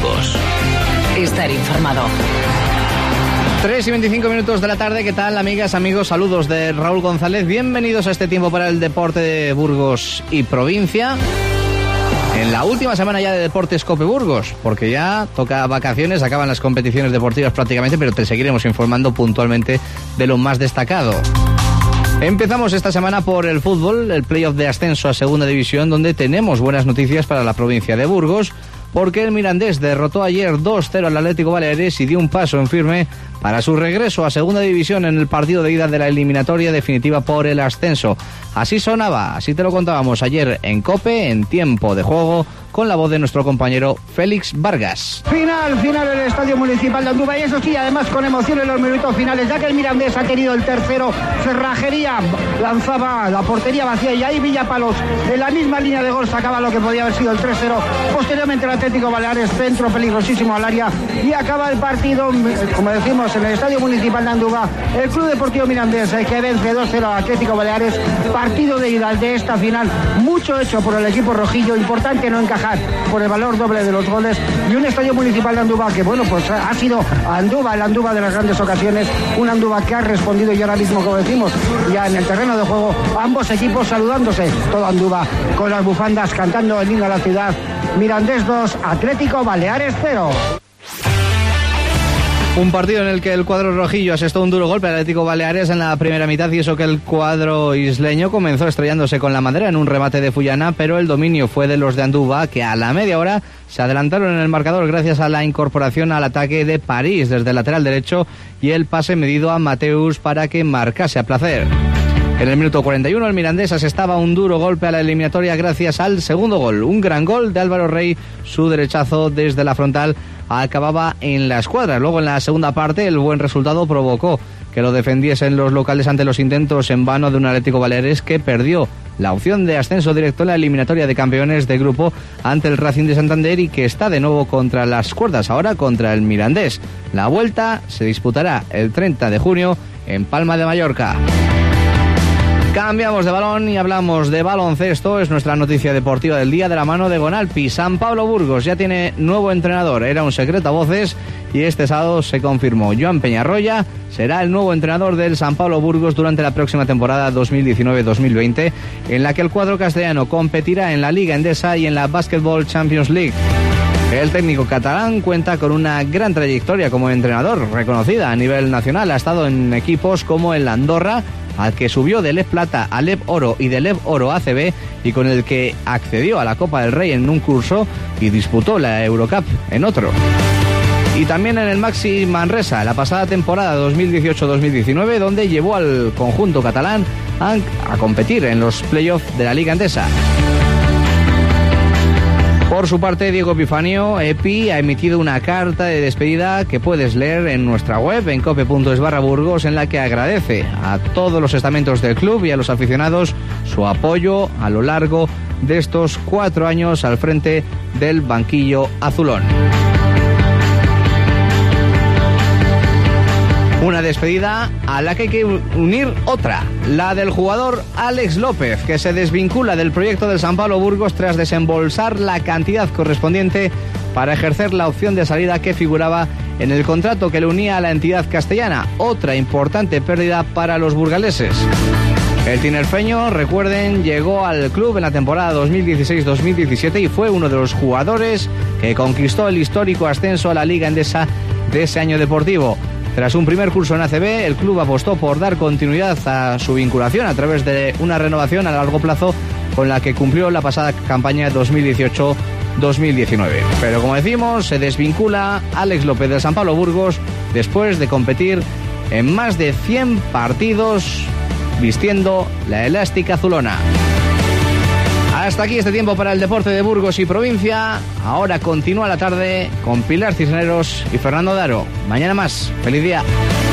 Burgos. Estar informado. 3:25 de la tarde, ¿qué tal, amigas, amigos? Saludos de Raúl González. Bienvenidos a este tiempo para el deporte de Burgos y provincia. En la última semana ya de Deportes Cope Burgos, porque ya toca vacaciones, acaban las competiciones deportivas prácticamente, pero te seguiremos informando puntualmente de lo más destacado. Empezamos esta semana por el fútbol, el playoff de ascenso a segunda división, donde tenemos buenas noticias para la provincia de Burgos, porque el Mirandés derrotó ayer 2-0 al Atlético Baleares y dio un paso en firme para su regreso a segunda división en el partido de ida de la eliminatoria definitiva por el ascenso. Así sonaba, así te lo contábamos ayer en COPE, en tiempo de juego, con la voz de nuestro compañero Félix Vargas. Final en el Estadio Municipal de Andúba, y eso sí, además con emoción en los minutos finales, ya que el Mirandés ha tenido el tercero. Cerrajería lanzaba la portería vacía y ahí Villapalos en la misma línea de gol sacaba lo que podía haber sido el 3-0. Posteriormente el Atlético Baleares, centro peligrosísimo al área, y acaba el partido, como decimos, en el Estadio Municipal de Andúba. El Club Deportivo Mirandés que vence 2-0 al Atlético Baleares. Partido de ida de esta final, mucho hecho por el equipo rojillo, importante no encajar por el valor doble de los goles, y un Estadio Municipal de Andúba que, bueno, pues ha sido Andúba, el Andúba de las grandes ocasiones, un Andúba que ha respondido, y ahora mismo, como decimos, ya en el terreno de juego, ambos equipos saludándose, todo Andúba con las bufandas cantando el himno a la ciudad. Mirandés 2, Atlético Baleares 0. Un partido en el que el cuadro rojillo asestó un duro golpe al Atlético Baleares en la primera mitad, y eso que el cuadro isleño comenzó estrellándose con la madera en un remate de Fullana, pero el dominio fue de los de Andúba, que a la media hora se adelantaron en el marcador gracias a la incorporación al ataque de París desde el lateral derecho y el pase medido a Mateus para que marcase a placer. En el minuto 41 el Mirandés asestaba un duro golpe a la eliminatoria gracias al segundo gol, un gran gol de Álvaro Rey. Su derechazo desde la frontal acababa en la escuadra. Luego, en la segunda parte, el buen resultado provocó que lo defendiesen los locales ante los intentos en vano de un Atlético Baleares que perdió la opción de ascenso directo en la eliminatoria de campeones de grupo ante el Racing de Santander, y que está de nuevo contra las cuerdas, ahora contra el Mirandés. La vuelta se disputará el 30 de junio en Palma de Mallorca. Cambiamos de balón y hablamos de baloncesto. Es nuestra noticia deportiva del día de la mano de Gonalpi. San Pablo Burgos ya tiene nuevo entrenador. Era un secreto a voces y este sábado se confirmó. Joan Peñarroya será el nuevo entrenador del San Pablo Burgos durante la próxima temporada 2019-2020, en la que el cuadro castellano competirá en la Liga Endesa y en la Basketball Champions League. El técnico catalán cuenta con una gran trayectoria como entrenador, reconocida a nivel nacional. Ha estado en equipos como el Andorra, al que subió de LEV Plata a LEV Oro y de LEV Oro a ACB, y con el que accedió a la Copa del Rey en un curso y disputó la Eurocup en otro. Y también en el Maxi Manresa, la pasada temporada 2018-2019, donde llevó al conjunto catalán a competir en los playoffs de la Liga Endesa. Por su parte, Diego Epifanio, Epi, ha emitido una carta de despedida que puedes leer en nuestra web, en cope.es/Burgos, en la que agradece a todos los estamentos del club y a los aficionados su apoyo a lo largo de estos 4 años al frente del banquillo azulón. Una despedida a la que hay que unir otra, la del jugador Alex López, que se desvincula del proyecto del San Pablo Burgos tras desembolsar la cantidad correspondiente para ejercer la opción de salida que figuraba en el contrato que le unía a la entidad castellana. Otra importante pérdida para los burgaleses. El tinerfeño, recuerden, llegó al club en la temporada 2016-2017 y fue uno de los jugadores que conquistó el histórico ascenso a la Liga Endesa de ese año deportivo. Tras un primer curso en ACB, el club apostó por dar continuidad a su vinculación a través de una renovación a largo plazo con la que cumplió la pasada campaña 2018-2019. Pero como decimos, se desvincula Alex López del San Pablo Burgos después de competir en más de 100 partidos vistiendo la elástica azulona. Hasta aquí este tiempo para el deporte de Burgos y provincia. Ahora continúa la tarde con Pilar Cisneros y Fernando Daro. Mañana más. ¡Feliz día!